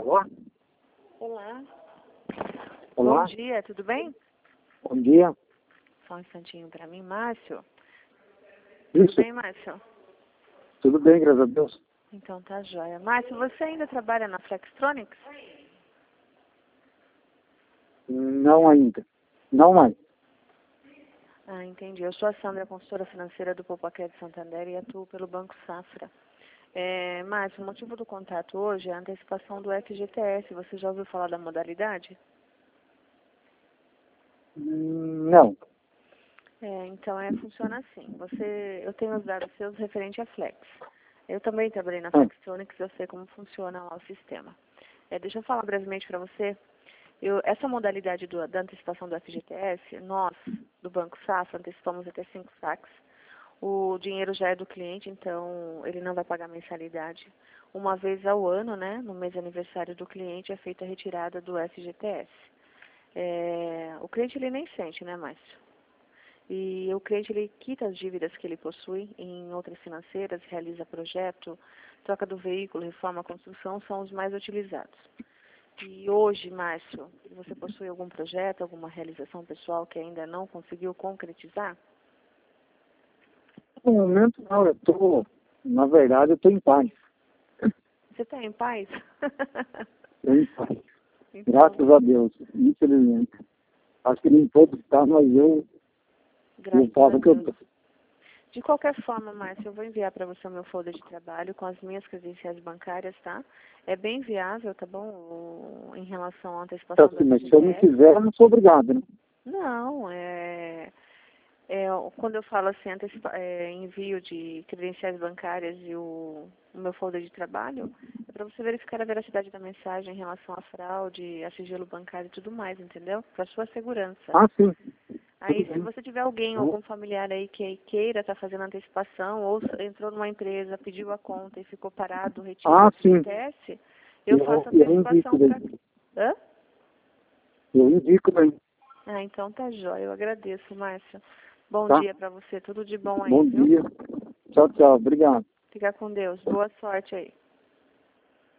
Olá. Olá. Olá. Bom dia, tudo bem? Bom dia. Só um instantinho para mim, Márcio. Isso. Tudo bem, Márcio? Tudo bem, graças a Deus. Então tá jóia. Márcio, você ainda trabalha na Flextronics? Não ainda. Não mais. Ah, entendi. Eu sou a Sandra, consultora financeira do Poupaquete Santander e atuo pelo Banco Safra. Márcio, o motivo do contato hoje é a antecipação do FGTS. Você já ouviu falar da modalidade? Não. Então funciona assim. Eu tenho os dados seus referente à Flex. Eu também trabalhei na Ah. Flextronics, eu sei como funciona lá o sistema. Deixa eu falar brevemente para você. Essa modalidade da antecipação do FGTS, nós, do Banco Safra, antecipamos até 5 saques. O dinheiro já é do cliente, então ele não vai pagar mensalidade. Uma vez ao ano, né, no mês de aniversário do cliente, é feita a retirada do FGTS. O cliente ele nem sente, né, Márcio? E o cliente ele quita as dívidas que ele possui em outras financeiras, realiza projeto, troca do veículo, reforma, construção, são os mais utilizados. E hoje, Márcio, você possui algum projeto, alguma realização pessoal que ainda não conseguiu concretizar? No momento, não. Na verdade, eu estou em paz. Você está em paz? Estou em paz. Então, Graças a Deus, infelizmente. Acho que nem todos estão, mas eu graças faço a o que eu Deus. estou. De qualquer forma, Márcio, eu vou enviar para você o meu folder de trabalho com as minhas credenciais bancárias, tá? É bem viável, tá bom? Em relação à antecipação do Assim, mas se eu não FGTS. quiser, eu não sou obrigado, né? Não, quando eu falo assim, envio de credenciais bancárias e o meu folder de trabalho, é para você verificar a veracidade da mensagem em relação à fraude, a sigilo bancário e tudo mais, entendeu? Para sua segurança. Ah, sim. Aí, Tudo se bem. você tiver alguém, algum familiar aí que queira estar fazendo antecipação, ou entrou numa empresa, pediu a conta e ficou parado, retiro Ah, do sim. FGTS, eu faço Eu indico antecipação para... daí. Hã? Eu indico daí. Ah, então tá jóia. Eu agradeço, Márcia. Bom Tá? dia para você. Tudo de bom aí, Bom viu? dia. Tchau, tchau. Obrigado. Fica com Deus. Boa sorte aí.